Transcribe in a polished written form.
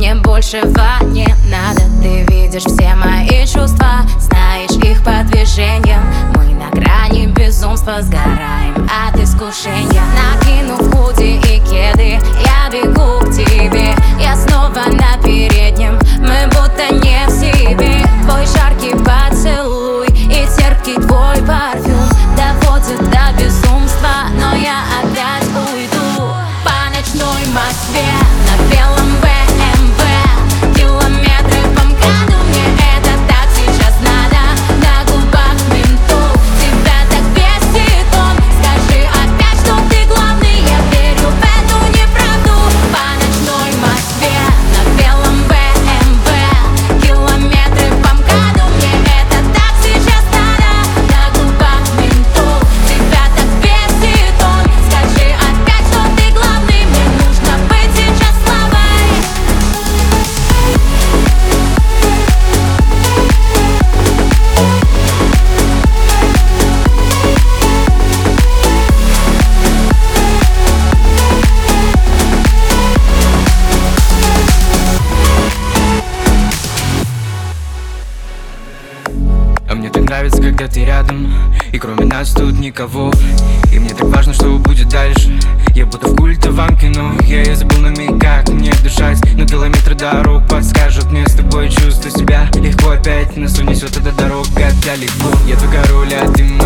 мне большего не надо. Ты видишь все мои чувства, знаешь их по движениям. Мы на грани безумства, сгораем от искушения. Накинув худи и кеды, я бегу к тебе. Я снова на переднем, мы будто не в себе. Твой жаркий поцелуй и терпкий твой парфюм доводят до безумства, но я опять уйду по ночной Москве на белом БМВ. Километры по МКАДу, мне это так сейчас надо. На губах менту, тебя так бесит он. Скажи опять, что ты главный, я верю в эту неправду. По ночной Москве на белом БМВ. Километры по МКАДу, мне это так сейчас надо. На губах менту, тебя так бесит он. Скажи опять, что ты главный, мне нужно быть сейчас слабой. А мне так нравится, когда ты рядом, и кроме нас тут никого. И мне так важно, что будет дальше. Я будто в культовом кино. Я забыл на миг, как мне дышать. Но километры дорог подскажут мне с тобой. Чувствую себя легко опять. Нас унесет эта дорога, да легко. Я твой король, а ты